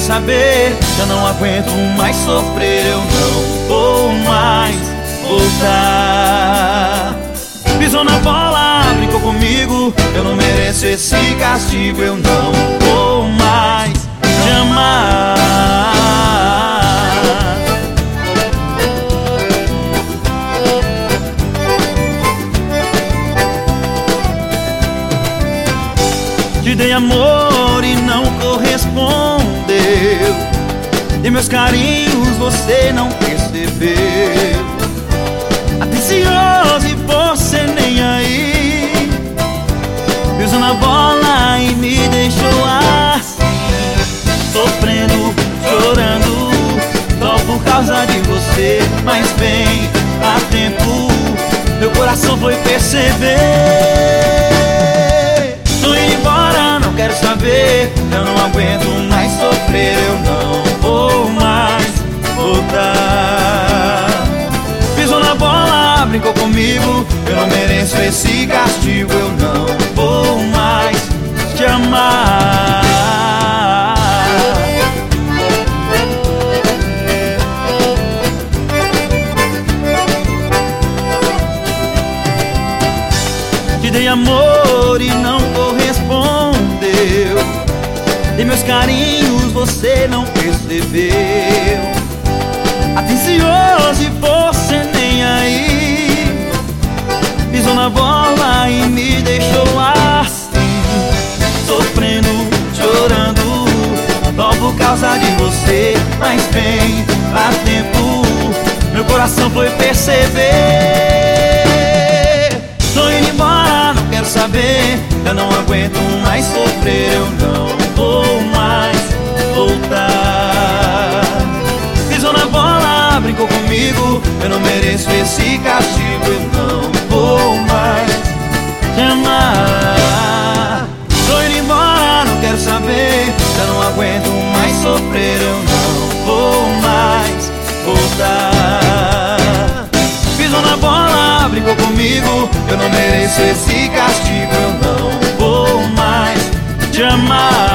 saber. Eu não aguento mais sofrer, eu não vou mais voltar. Pisou na bola, brincou comigo, eu não mereço esse castigo. Eu não vou mais te amar. Te dei amor e não correspondeu, e meus carinhos você não percebeu. Atencioso e você nem aí, pisou na bola e me deixou assim, sofrendo, chorando, só por causa de você. Mas bem, há tempo meu coração foi perceber. Tô indo embora, não quero saber, eu não aguento mais sofrer, eu não vou mais voltar. Pisou na bola, brincou comigo, eu não mereço esse castigo. Eu não vou mais te amar. Te dei amor e não correspondeu, e meus carinhos você não percebeu. Atencioso e você nem aí, pisou na bola e me deixou assim, sofrendo, chorando, só por causa de você. Mas bem, faz tempo meu coração foi perceber. Tô indo embora, não quero saber, eu não aguento mais sofrer, eu não vou mais voltar. Pisou na bola, brincou comigo, eu não mereço esse castigo. Eu não vou mais te amar. Tô indo embora, não quero saber, eu não aguento mais sofrer, eu não vou mais voltar. Pisou na bola, brincou comigo, eu não mereço esse castigo. Eu não vou mais te amar.